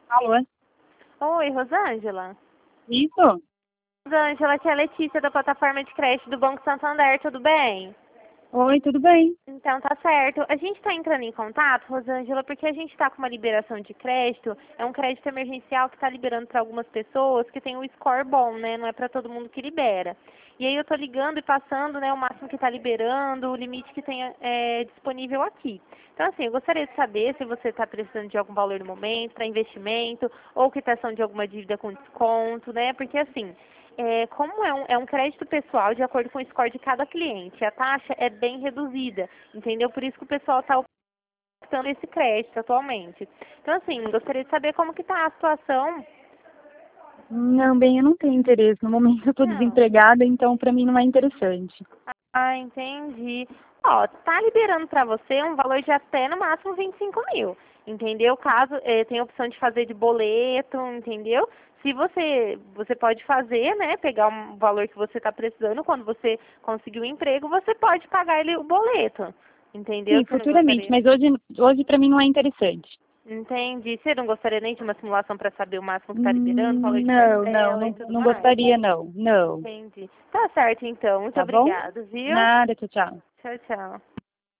Alô? Oi, Rosângela. Isso? Rosângela, aqui é a Letícia da plataforma de crédito do Banco Santander, tudo bem? Oi, tudo bem? Então tá certo. A gente está entrando em contato, Rosângela, porque a gente está com uma liberação de crédito, é um crédito emergencial que está liberando para algumas pessoas que tem um score bom, né? Não é para todo mundo que libera. E aí eu tô ligando e passando, né, o máximo que está liberando, o limite que tem disponível aqui. Então assim, eu gostaria de saber se você está precisando de algum valor no momento para investimento ou quitação de alguma dívida com desconto, né? Porque assim, como é um crédito pessoal de acordo com o score de cada cliente, a taxa é bem reduzida, entendeu? Por isso que o pessoal está optando esse crédito atualmente. Então, assim, gostaria de saber como que está a situação. Não, bem, eu não tenho interesse. No momento eu estou Não. desempregada, então para mim não é interessante. Ah, entendi. Ó, tá liberando para você um valor de até no máximo 25 mil, entendeu? Caso tenha a opção de fazer de boleto, entendeu? Se você pode fazer, né, pegar um valor que você está precisando, quando você conseguir o emprego, você pode pagar ele o boleto, entendeu? Sim, Você não futuramente, gostaria? mas hoje para mim não é interessante. Entendi. Você não gostaria nem de uma simulação para saber o máximo que está liberando, valor de parcela e tudo Não mais? gostaria não, não. Entendi. Tá certo, então. Muito Tá bom? obrigada, viu? Nada, tchau, tchau. Tchau, tchau.